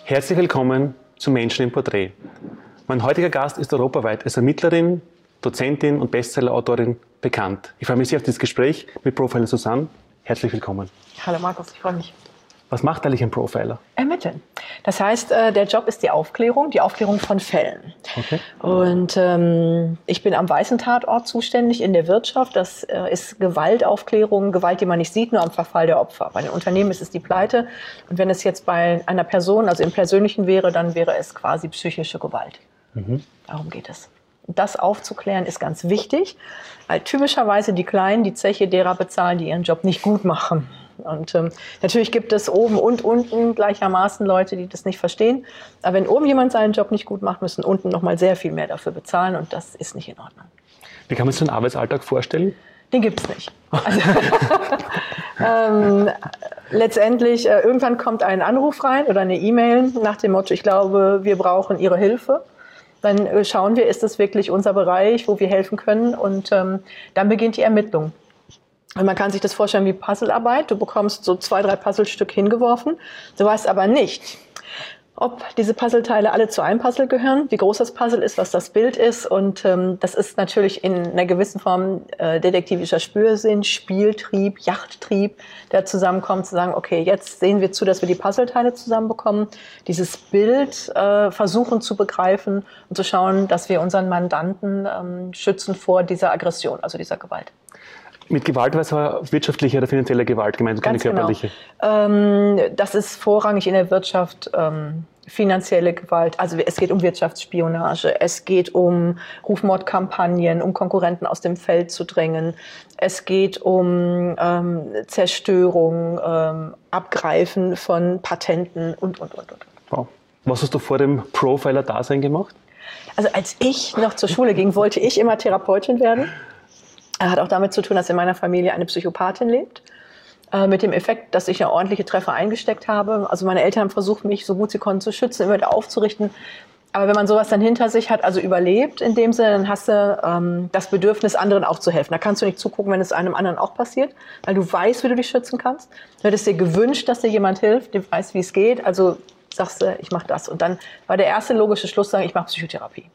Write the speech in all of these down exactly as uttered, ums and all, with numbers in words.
Herzlich willkommen zu Menschen im Porträt. Mein heutiger Gast ist europaweit als Ermittlerin, Dozentin und Bestsellerautorin bekannt. Ich freue mich sehr auf dieses Gespräch mit Profiler Susanne. Herzlich willkommen. Hallo Markus, ich freue mich. Was macht eigentlich ein Profiler? Ermitteln. Das heißt, der Job ist die Aufklärung, die Aufklärung von Fällen. Okay. Und ähm, ich bin am weißen Tatort zuständig in der Wirtschaft. Das äh, ist Gewaltaufklärung, Gewalt, die man nicht sieht, nur am Verfall der Opfer. Bei den Unternehmen ist es die Pleite. Und wenn es jetzt bei einer Person, also im Persönlichen wäre, dann wäre es quasi psychische Gewalt. Mhm. Darum geht es. Das aufzuklären ist ganz wichtig, weil typischerweise die Kleinen die Zeche derer bezahlen, die ihren Job nicht gut machen. Und ähm, natürlich gibt es oben und unten gleichermaßen Leute, die das nicht verstehen. Aber wenn oben jemand seinen Job nicht gut macht, müssen unten noch mal sehr viel mehr dafür bezahlen. Und das ist nicht in Ordnung. Wie kann man sich so einen Arbeitsalltag vorstellen? Den gibt es nicht. Also, ähm, letztendlich, äh, irgendwann kommt ein Anruf rein oder eine E-Mail nach dem Motto, ich glaube, wir brauchen Ihre Hilfe. Dann äh, schauen wir, ist das wirklich unser Bereich, wo wir helfen können. Und ähm, dann beginnt die Ermittlung. Und man kann sich das vorstellen wie Puzzlearbeit. Du bekommst so zwei, drei Puzzlestück hingeworfen. Du weißt aber nicht, ob diese Puzzleteile alle zu einem Puzzle gehören, wie groß das Puzzle ist, was das Bild ist. Und ähm, das ist natürlich in einer gewissen Form äh, detektivischer Spürsinn, Spieltrieb, Yachttrieb, der zusammenkommt, zu sagen, okay, jetzt sehen wir zu, dass wir die Puzzleteile zusammenbekommen, dieses Bild äh, versuchen zu begreifen und zu schauen, dass wir unseren Mandanten ähm, schützen vor dieser Aggression, also dieser Gewalt. Mit Gewalt war es aber wirtschaftliche oder finanzielle Gewalt gemeint, keine körperliche? Genau. Ähm, das ist vorrangig in der Wirtschaft ähm, finanzielle Gewalt. Also es geht um Wirtschaftsspionage, es geht um Rufmordkampagnen, um Konkurrenten aus dem Feld zu drängen. Es geht um ähm, Zerstörung, ähm, Abgreifen von Patenten und, und, und, und. Wow. Was hast du vor dem Profiler-Dasein gemacht? Also als ich noch zur Schule ging, wollte ich immer Therapeutin werden. Hat auch damit zu tun, dass in meiner Familie eine Psychopathin lebt. Äh, mit dem Effekt, dass ich ja ordentliche Treffer eingesteckt habe. Also meine Eltern haben versucht, mich so gut sie konnten zu schützen, immer wieder aufzurichten. Aber wenn man sowas dann hinter sich hat, also überlebt in dem Sinne, dann hast du ähm, das Bedürfnis, anderen auch zu helfen. Da kannst du nicht zugucken, wenn es einem anderen auch passiert, weil du weißt, wie du dich schützen kannst. Du hättest dir gewünscht, dass dir jemand hilft, der weiß, wie es geht. Also sagst du, ich mache das. Und dann war der erste logische Schluss, sagen, ich mache Psychotherapie.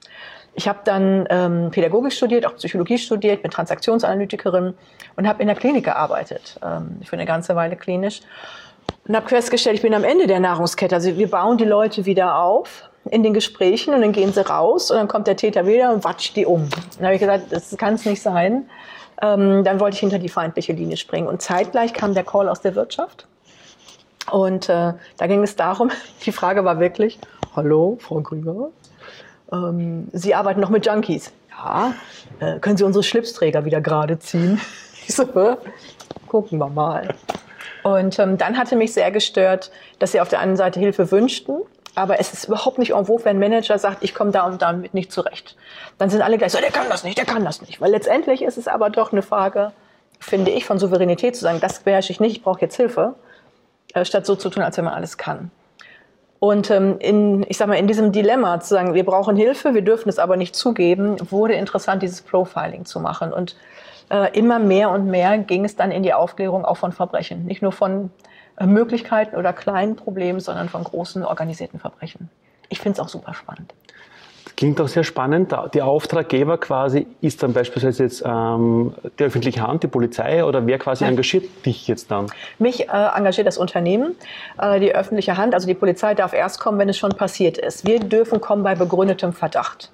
Ich habe dann ähm, Pädagogik studiert, auch Psychologie studiert, bin Transaktionsanalytikerin und habe in der Klinik gearbeitet, ähm, für eine ganze Weile klinisch. Und habe festgestellt, ich bin am Ende der Nahrungskette. Also wir bauen die Leute wieder auf in den Gesprächen und dann gehen sie raus und dann kommt der Täter wieder und watscht die um. Dann habe ich gesagt, das kann es nicht sein. Ähm, dann wollte ich hinter die feindliche Linie springen. Und zeitgleich kam der Call aus der Wirtschaft. Und äh, da ging es darum, die Frage war wirklich, hallo, Frau Grüber? Sie arbeiten noch mit Junkies. Ja, äh, können Sie unsere Schlipsträger wieder gerade ziehen? Ich so, äh, gucken wir mal. Und ähm, dann hatte mich sehr gestört, dass sie auf der einen Seite Hilfe wünschten, aber es ist überhaupt nicht en vogue, wenn ein Manager sagt, ich komme da und damit nicht zurecht. Dann sind alle gleich so, der kann das nicht, der kann das nicht. Weil letztendlich ist es aber doch eine Frage, finde ich, von Souveränität zu sagen, das beherrsche ich nicht, ich brauche jetzt Hilfe, äh, statt so zu tun, als wenn man alles kann. Und ähm, in, ich sag mal, in diesem Dilemma zu sagen, wir brauchen Hilfe, wir dürfen es aber nicht zugeben, wurde interessant, dieses Profiling zu machen. Und äh, immer mehr und mehr ging es dann in die Aufklärung auch von Verbrechen. Nicht nur von äh, Möglichkeiten oder kleinen Problemen, sondern von großen organisierten Verbrechen. Ich finde es auch super spannend. Klingt auch sehr spannend. Die Auftraggeber quasi ist dann beispielsweise jetzt ähm, die öffentliche Hand, die Polizei oder wer quasi engagiert dich jetzt dann? Mich äh, engagiert das Unternehmen, äh, die öffentliche Hand, also die Polizei darf erst kommen, wenn es schon passiert ist. Wir dürfen kommen bei begründetem Verdacht.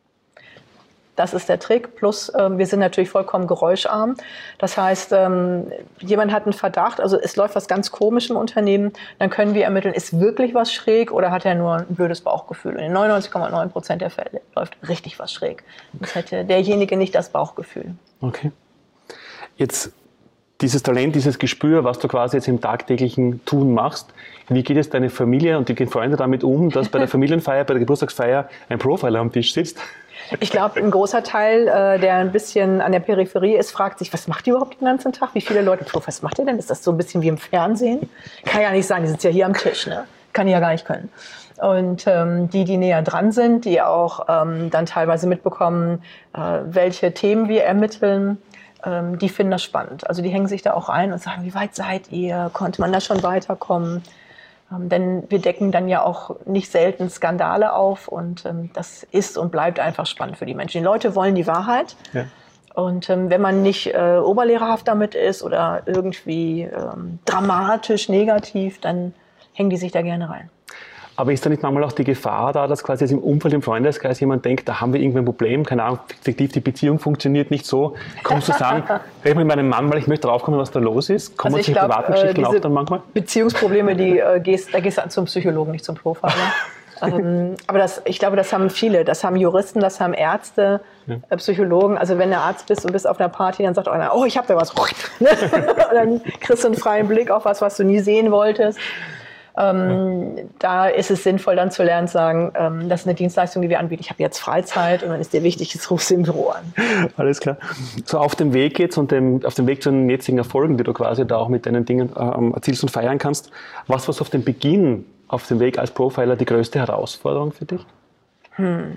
Das ist der Trick. Plus, ähm, wir sind natürlich vollkommen geräuscharm. Das heißt, ähm, jemand hat einen Verdacht, also es läuft was ganz komisch im Unternehmen, dann können wir ermitteln, ist wirklich was schräg oder hat er nur ein blödes Bauchgefühl? Und in neunundneunzig Komma neun Prozent der Fälle läuft richtig was schräg. Das hätte derjenige nicht das Bauchgefühl. Okay. Jetzt dieses Talent, dieses Gespür, was du quasi jetzt im tagtäglichen Tun machst, wie geht es deine Familie und die Freunde damit um, dass bei der Familienfeier, bei der Geburtstagsfeier ein Profiler am Tisch sitzt? Ich glaube, ein großer Teil, äh, der ein bisschen an der Peripherie ist, fragt sich, was macht ihr überhaupt den ganzen Tag? Wie viele Leute, was macht ihr denn? Ist das so ein bisschen wie im Fernsehen? Kann ja nicht sein, die sitzt ja hier am Tisch, ne? Kann die ja gar nicht können. Und ähm, die, die näher dran sind, die auch ähm, dann teilweise mitbekommen, äh, welche Themen wir ermitteln, ähm, die finden das spannend. Also die hängen sich da auch ein und sagen, wie weit seid ihr? Konnte man da schon weiterkommen? Ähm, denn wir decken dann ja auch nicht selten Skandale auf und ähm, das ist und bleibt einfach spannend für die Menschen. Die Leute wollen die Wahrheit. Ja. Und ähm, wenn man nicht äh, oberlehrerhaft damit ist oder irgendwie ähm, dramatisch negativ, dann hängen die sich da gerne rein. Aber ist da nicht manchmal auch die Gefahr da, dass quasi jetzt im Umfeld, im Freundeskreis jemand denkt, da haben wir irgendwie ein Problem, keine Ahnung, fiktiv, die Beziehung funktioniert nicht so. Kommst du sagen, red mit meinem Mann, weil ich möchte draufkommen, was da los ist? Kommen also solche privaten Geschichten auch dann manchmal? Beziehungsprobleme, die äh, gehst, da gehst du zum Psychologen, nicht zum Profiler. ähm, aber das, ich glaube, das haben viele. Das haben Juristen, das haben Ärzte, ja. äh, Psychologen. Also wenn du Arzt bist und bist auf einer Party, dann sagt einer, oh, ich habe da was. Und dann kriegst du einen freien Blick auf was, was du nie sehen wolltest. Ähm, ja. Da ist es sinnvoll, dann zu lernen, zu sagen, ähm, das ist eine Dienstleistung, die wir anbieten. Ich habe jetzt Freizeit und dann ist dir wichtig, jetzt rufst du im Büro an. Alles klar. So auf dem Weg jetzt und dem, auf dem Weg zu den jetzigen Erfolgen, die du quasi da auch mit deinen Dingen äh, erzielst und feiern kannst, was war auf dem Beginn, auf dem Weg als Profiler die größte Herausforderung für dich? Hm.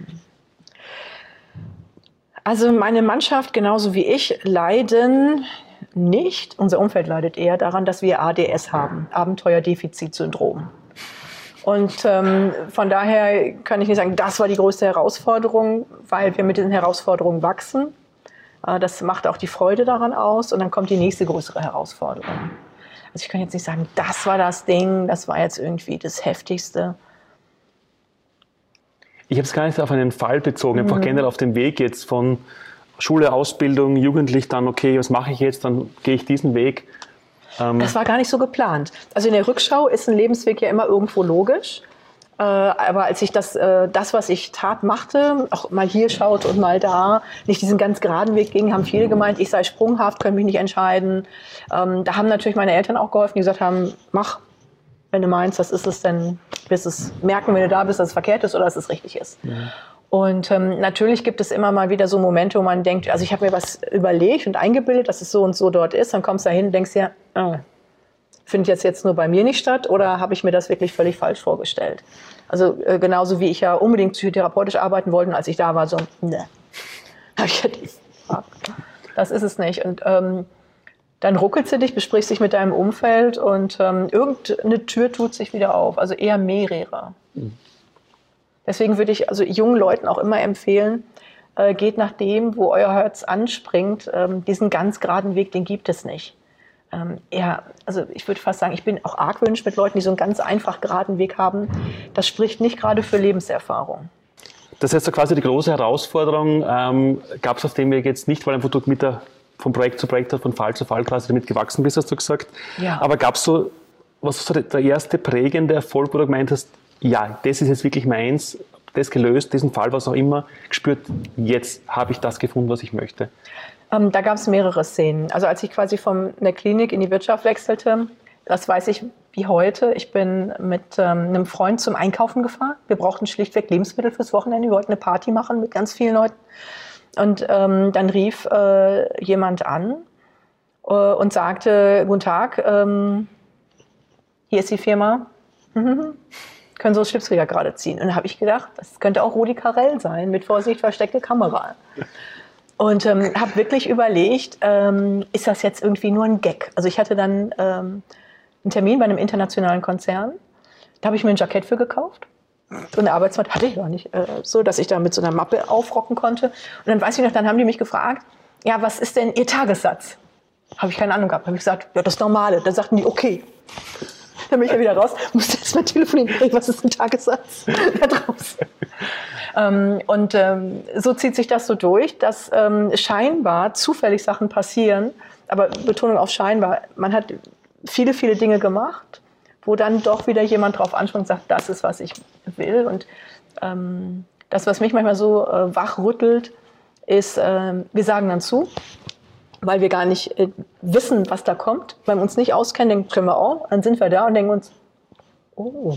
Also meine Mannschaft, genauso wie ich, leiden nicht, unser Umfeld leidet eher daran, dass wir A D S haben, Abenteuerdefizitsyndrom. Und ähm, von daher kann ich nicht sagen, das war die größte Herausforderung, weil wir mit den Herausforderungen wachsen. Äh, das macht auch die Freude daran aus und dann kommt die nächste größere Herausforderung. Also ich kann jetzt nicht sagen, das war das Ding, das war jetzt irgendwie das Heftigste. Ich habe es gar nicht auf einen Fall bezogen, einfach mhm. generell auf den Weg jetzt von Schule, Ausbildung, jugendlich dann, okay, was mache ich jetzt, dann gehe ich diesen Weg. Ähm das war gar nicht so geplant. Also in der Rückschau ist ein Lebensweg ja immer irgendwo logisch. Äh, aber als ich das, äh, das, was ich tat, machte, auch mal hier schaut und mal da, nicht diesen ganz geraden Weg ging, haben viele gemeint, ich sei sprunghaft, könnte mich nicht entscheiden. Ähm, da haben natürlich meine Eltern auch geholfen, die gesagt haben, mach, wenn du meinst, das ist es, dann wirst es merken, wenn du da bist, dass es verkehrt ist oder dass es richtig ist. Ja. Und ähm, natürlich gibt es immer mal wieder so Momente, wo man denkt, also ich habe mir was überlegt und eingebildet, dass es so und so dort ist, dann kommst du da hin und denkst dir, oh, findet jetzt jetzt nur bei mir nicht statt oder habe ich mir das wirklich völlig falsch vorgestellt? Also äh, genauso wie ich ja unbedingt psychotherapeutisch arbeiten wollte, und als ich da war, so, ne, habe ich gedacht, das ist es nicht. Und ähm, dann ruckelst du dich, besprichst dich mit deinem Umfeld und ähm, irgendeine Tür tut sich wieder auf, also eher mehrere. Mhm. Deswegen würde ich also jungen Leuten auch immer empfehlen, äh, geht nach dem, wo euer Herz anspringt. Ähm, diesen ganz geraden Weg, den gibt es nicht. Ähm, ja, also ich würde fast sagen, ich bin auch argwöhnisch mit Leuten, die so einen ganz einfach geraden Weg haben. Das spricht nicht gerade für Lebenserfahrung. Das heißt, so quasi die große Herausforderung ähm, gab es auf dem Weg jetzt nicht, weil einfach du mit der, von Projekt zu Projekt, von Fall zu Fall quasi damit gewachsen bist, hast du gesagt. Ja. Aber gab es so, was ist so der erste prägende Erfolg, wo du gemeint hast, ja, das ist jetzt wirklich meins, das gelöst, diesen Fall, was auch immer, gespürt, jetzt habe ich das gefunden, was ich möchte? Ähm, da gab es mehrere Szenen. Also als ich quasi von der Klinik in die Wirtschaft wechselte, das weiß ich wie heute, ich bin mit ähm, einem Freund zum Einkaufen gefahren. Wir brauchten schlichtweg Lebensmittel fürs Wochenende, wir wollten eine Party machen mit ganz vielen Leuten. Und ähm, dann rief äh, jemand an äh, und sagte, guten Tag, ähm, hier ist die Firma. Mhm. Können so Schlipsträger gerade ziehen. Und dann habe ich gedacht, das könnte auch Rudi Carrell sein, mit Vorsicht versteckte Kamera. Und ähm, habe wirklich überlegt, ähm, ist das jetzt irgendwie nur ein Gag? Also ich hatte dann ähm, einen Termin bei einem internationalen Konzern. Da habe ich mir ein Jackett für gekauft. So eine Arbeitsmatte hatte ich gar nicht, äh, so dass ich da mit so einer Mappe aufrocken konnte. Und dann weiß ich noch, dann haben die mich gefragt, ja, was ist denn Ihr Tagessatz? Habe ich keine Ahnung gehabt. Habe ich gesagt, ja, das Normale. Dann sagten die, okay. Dann bin ich ja wieder raus, musste erst mal telefonieren, was ist ein Tagessatz da draußen? ähm, und ähm, so zieht sich das so durch, dass ähm, scheinbar zufällig Sachen passieren, aber Betonung auf scheinbar, man hat viele, viele Dinge gemacht, wo dann doch wieder jemand drauf anspringt und sagt, das ist, was ich will. Und ähm, das, was mich manchmal so äh, wachrüttelt, ist, äh, wir sagen dann zu, weil wir gar nicht äh, wissen, was da kommt, weil wir uns nicht auskennen, dann können wir auch, dann sind wir da und denken uns, oh,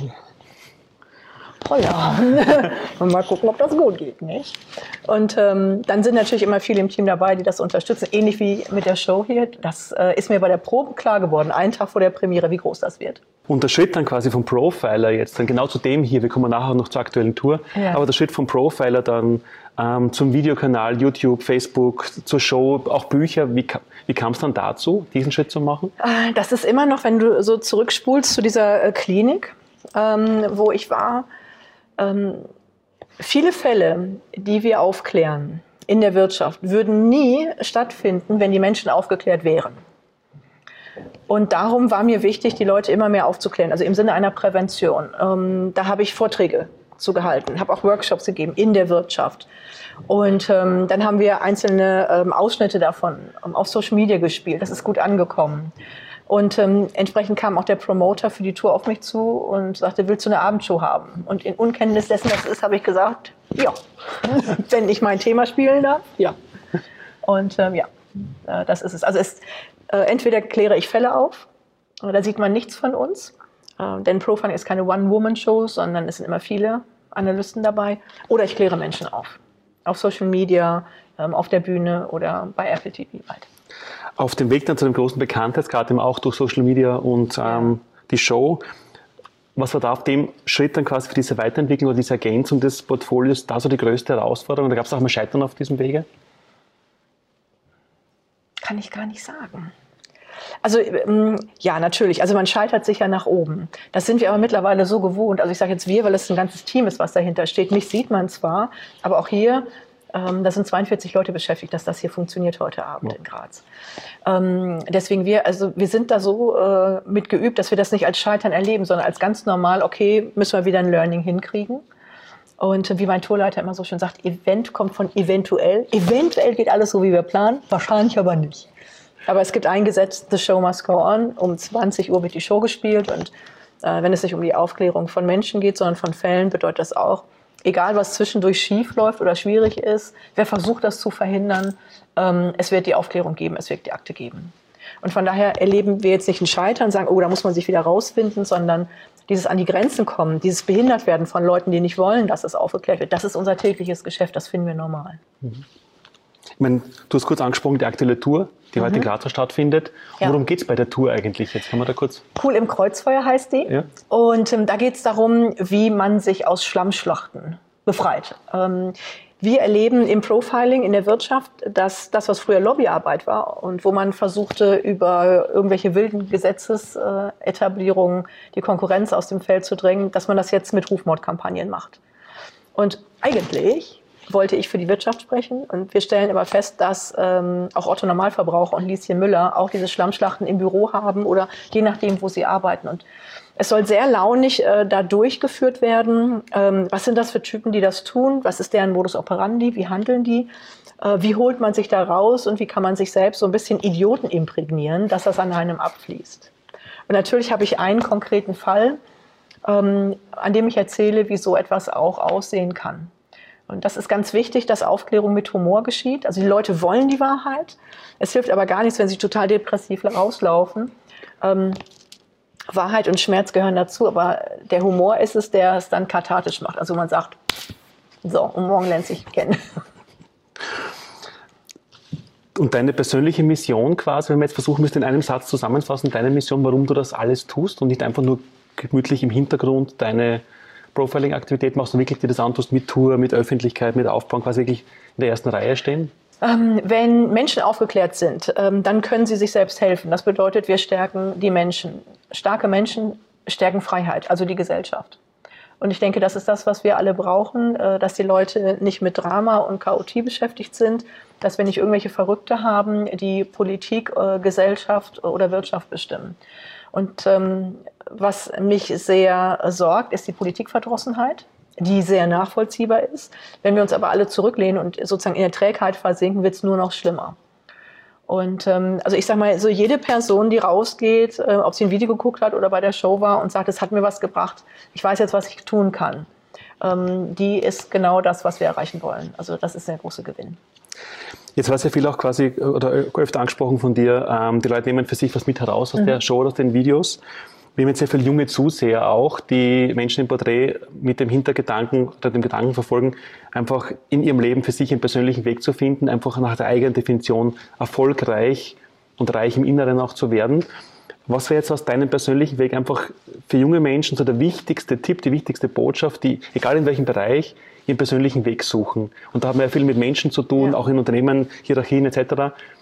oh ja, und mal gucken, ob das gut geht, nicht? Und ähm, dann sind natürlich immer viele im Team dabei, die das unterstützen, ähnlich wie mit der Show hier. Das äh, ist mir bei der Probe klar geworden, einen Tag vor der Premiere, wie groß das wird. Und der Schritt dann quasi vom Profiler jetzt, dann genau zu dem hier, wir kommen nachher noch zur aktuellen Tour, ja. Aber der Schritt vom Profiler dann ähm, zum Videokanal, YouTube, Facebook, zur Show, auch Bücher, wie, wie kam es dann dazu, diesen Schritt zu machen? Das ist immer noch, wenn du so zurückspulst zu dieser äh, Klinik, ähm, wo ich war. Ähm, viele Fälle, die wir aufklären in der Wirtschaft, würden nie stattfinden, wenn die Menschen aufgeklärt wären. Und darum war mir wichtig, die Leute immer mehr aufzuklären, also im Sinne einer Prävention. Ähm, da habe ich Vorträge zu gehalten, habe auch Workshops gegeben in der Wirtschaft. Und ähm, dann haben wir einzelne ähm, Ausschnitte davon ähm, auf Social Media gespielt. Das ist gut angekommen. Und ähm, entsprechend kam auch der Promoter für die Tour auf mich zu und sagte, willst du eine Abendshow haben? Und in Unkenntnis dessen, was es ist, habe ich gesagt, ja, wenn ich mein Thema spielen darf, ja. Und ähm, ja, äh, das ist es. Also es, äh, entweder kläre ich Fälle auf, da sieht man nichts von uns, äh, denn Profiling ist keine One-Woman-Show, sondern es sind immer viele Analysten dabei, oder ich kläre Menschen auf. Auf Social Media, ähm, auf der Bühne oder bei Apple T V halt. Auf dem Weg dann zu dem großen Bekanntheitsgrad, eben auch durch Social Media und ähm, die Show, was war da auf dem Schritt dann quasi für diese Weiterentwicklung oder diese Ergänzung des Portfolios da so die größte Herausforderung? Da gab es auch mal Scheitern auf diesem Wege? Kann ich gar nicht sagen. Also ja, natürlich. Also man scheitert sicher nach oben. Das sind wir aber mittlerweile so gewohnt. Also ich sage jetzt wir, weil es ein ganzes Team ist, was dahinter steht. Mich sieht man zwar, aber auch hier, ähm, da sind zweiundvierzig Leute beschäftigt, dass das hier funktioniert heute Abend ja. in Graz. Ähm, deswegen wir, also wir sind da so äh, mit geübt, dass wir das nicht als Scheitern erleben, sondern als ganz normal, okay, müssen wir wieder ein Learning hinkriegen. Und wie mein Tourleiter immer so schön sagt, Event kommt von eventuell. Eventuell geht alles so, wie wir planen, wahrscheinlich aber nicht. Aber es gibt ein Gesetz, the show must go on. Um zwanzig Uhr wird die Show gespielt. Und äh, wenn es nicht um die Aufklärung von Menschen geht, sondern von Fällen, bedeutet das auch, egal was zwischendurch schief läuft oder schwierig ist, wer versucht das zu verhindern, ähm, es wird die Aufklärung geben, es wird die Akte geben. Und von daher erleben wir jetzt nicht ein Scheitern, sagen, oh, da muss man sich wieder rausfinden, sondern dieses an die Grenzen kommen, dieses Behindertwerden von Leuten, die nicht wollen, dass es aufgeklärt wird, das ist unser tägliches Geschäft, das finden wir normal. Mhm. Ich meine, du hast kurz angesprochen, die aktuelle Tour, die mhm. heute in Graz stattfindet. Ja. Worum geht es bei der Tour eigentlich? Jetzt kann man da kurz... Cool im Kreuzfeuer heißt die. Ja. Und ähm, da geht es darum, wie man sich aus Schlammschlachten befreit. Ähm, wir erleben im Profiling in der Wirtschaft, dass das, was früher Lobbyarbeit war und wo man versuchte, über irgendwelche wilden Gesetzesetablierungen die Konkurrenz aus dem Feld zu drängen, dass man das jetzt mit Rufmordkampagnen macht. Und eigentlich wollte ich für die Wirtschaft sprechen. Und wir stellen aber fest, dass ähm, auch Otto Normalverbraucher und Lieschen Müller auch diese Schlammschlachten im Büro haben oder je nachdem, wo sie arbeiten. Und es soll sehr launig äh, da durchgeführt werden. Ähm, was sind das für Typen, die das tun? Was ist deren Modus operandi? Wie handeln die? Äh, wie holt man sich da raus? Und wie kann man sich selbst so ein bisschen Idioten imprägnieren, dass das an einem abfließt? Und natürlich habe ich einen konkreten Fall, ähm, an dem ich erzähle, wie so etwas auch aussehen kann. Und das ist ganz wichtig, dass Aufklärung mit Humor geschieht. Also die Leute wollen die Wahrheit. Es hilft aber gar nichts, wenn sie total depressiv rauslaufen. Ähm, Wahrheit und Schmerz gehören dazu, aber der Humor ist es, der es dann kathartisch macht. Also man sagt, so, und morgen lernt sich kennen. Und deine persönliche Mission quasi, wenn man jetzt versuchen müsste, in einem Satz zusammenfassen, deine Mission, warum du das alles tust und nicht einfach nur gemütlich im Hintergrund deine Profiling-Aktivität machst und wirklich dir das antust mit Tour, mit Öffentlichkeit, mit Aufbau, quasi wirklich in der ersten Reihe stehen? Ähm, wenn Menschen aufgeklärt sind, ähm, dann können sie sich selbst helfen. Das bedeutet, wir stärken die Menschen. Starke Menschen stärken Freiheit, also die Gesellschaft. Und ich denke, das ist das, was wir alle brauchen, äh, dass die Leute nicht mit Drama und Chaotie beschäftigt sind, dass wir nicht irgendwelche Verrückte haben, die Politik, äh, Gesellschaft oder Wirtschaft bestimmen. Und ähm, was mich sehr sorgt, ist die Politikverdrossenheit, die sehr nachvollziehbar ist. Wenn wir uns aber alle zurücklehnen und sozusagen in der Trägheit versinken, wird es nur noch schlimmer. Und ähm, also ich sage mal, so jede Person, die rausgeht, äh, ob sie ein Video geguckt hat oder bei der Show war und sagt, es hat mir was gebracht, ich weiß jetzt, was ich tun kann, ähm, die ist genau das, was wir erreichen wollen. Also das ist der große Gewinn. Jetzt war es ja viel auch quasi, oder öfter angesprochen von dir, ähm, die Leute nehmen für sich was mit heraus aus mhm. der Show, aus den Videos. Wir haben jetzt sehr viele junge Zuseher auch, die Menschen im Porträt mit dem Hintergedanken oder dem Gedanken verfolgen, einfach in ihrem Leben für sich einen persönlichen Weg zu finden, einfach nach der eigenen Definition erfolgreich und reich im Inneren auch zu werden. Was wäre jetzt aus deinem persönlichen Weg einfach für junge Menschen so der wichtigste Tipp, die wichtigste Botschaft, die, egal in welchem Bereich, ihren persönlichen Weg suchen? Und da haben wir ja viel mit Menschen zu tun, ja. auch in Unternehmen, Hierarchien et cetera.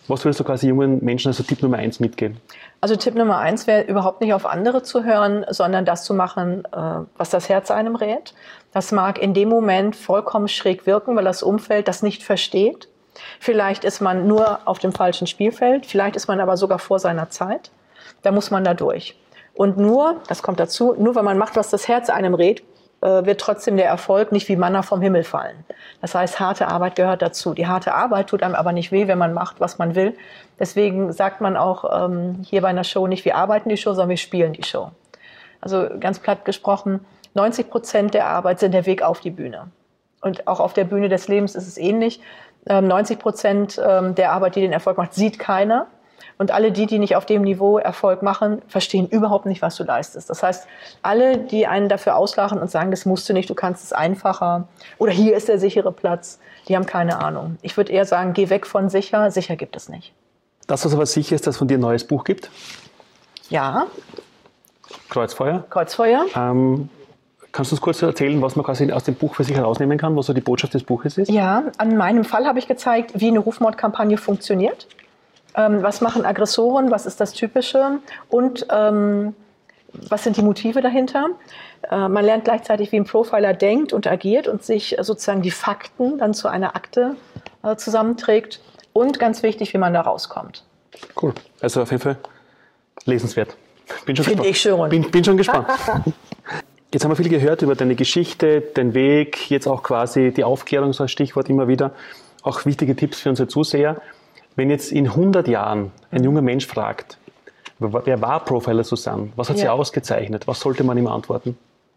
Was würdest du quasi jungen Menschen als Tipp Nummer eins mitgeben? Also Tipp Nummer eins wäre, überhaupt nicht auf andere zu hören, sondern das zu machen, was das Herz einem rät. Das mag in dem Moment vollkommen schräg wirken, weil das Umfeld das nicht versteht. Vielleicht ist man nur auf dem falschen Spielfeld, vielleicht ist man aber sogar vor seiner Zeit. Da muss man da durch. Und nur, das kommt dazu, nur wenn man macht, was das Herz einem rät, wird trotzdem der Erfolg nicht wie Manna vom Himmel fallen. Das heißt, harte Arbeit gehört dazu. Die harte Arbeit tut einem aber nicht weh, wenn man macht, was man will. Deswegen sagt man auch ähm, hier bei einer Show nicht, wir arbeiten die Show, sondern wir spielen die Show. Also ganz platt gesprochen, neunzig Prozent der Arbeit sind der Weg auf die Bühne. Und auch auf der Bühne des Lebens ist es ähnlich. Ähm, neunzig Prozent ähm, der Arbeit, die den Erfolg macht, sieht keiner. Und alle die, die nicht auf dem Niveau Erfolg machen, verstehen überhaupt nicht, was du leistest. Das heißt, alle, die einen dafür auslachen und sagen, das musst du nicht, du kannst es einfacher oder hier ist der sichere Platz, die haben keine Ahnung. Ich würde eher sagen, geh weg von sicher, sicher gibt es nicht. Das, was aber sicher ist, dass es von dir ein neues Buch gibt? Ja. Kreuzfeuer? Kreuzfeuer. Ähm, kannst du uns kurz erzählen, was man quasi aus dem Buch für sich herausnehmen kann, was so die Botschaft des Buches ist? Ja, an meinem Fall habe ich gezeigt, wie eine Rufmordkampagne funktioniert. Ähm, was machen Aggressoren, was ist das Typische und ähm, was sind die Motive dahinter? Äh, man lernt gleichzeitig, wie ein Profiler denkt und agiert und sich sozusagen die Fakten dann zu einer Akte äh, zusammenträgt und ganz wichtig, wie man da rauskommt. Cool, also auf jeden Fall lesenswert. Bin schon Finde ich schon. Bin, bin schon gespannt. Jetzt haben wir viel gehört über deine Geschichte, den Weg, jetzt auch quasi die Aufklärung, so als Stichwort immer wieder, auch wichtige Tipps für unsere Zuseher. Wenn jetzt in hundert Jahren ein junger Mensch fragt, wer war Profiler Susanne? Was hat ja. sie ausgezeichnet? Was sollte man ihm antworten?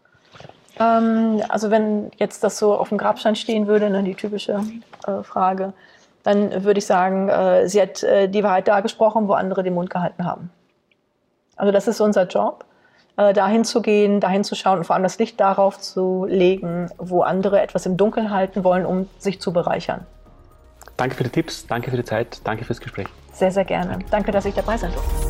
Ähm, also wenn jetzt das so auf dem Grabstein stehen würde, ne, die typische äh, Frage, dann würde ich sagen, äh, sie hat äh, die Wahrheit dargesprochen, wo andere den Mund gehalten haben. Also das ist unser Job, äh, dahin zu gehen, dahin zu schauen und vor allem das Licht darauf zu legen, wo andere etwas im Dunkeln halten wollen, um sich zu bereichern. Danke für die Tipps, danke für die Zeit, danke fürs Gespräch. Sehr, sehr gerne. Danke, dass ich dabei sein durfte.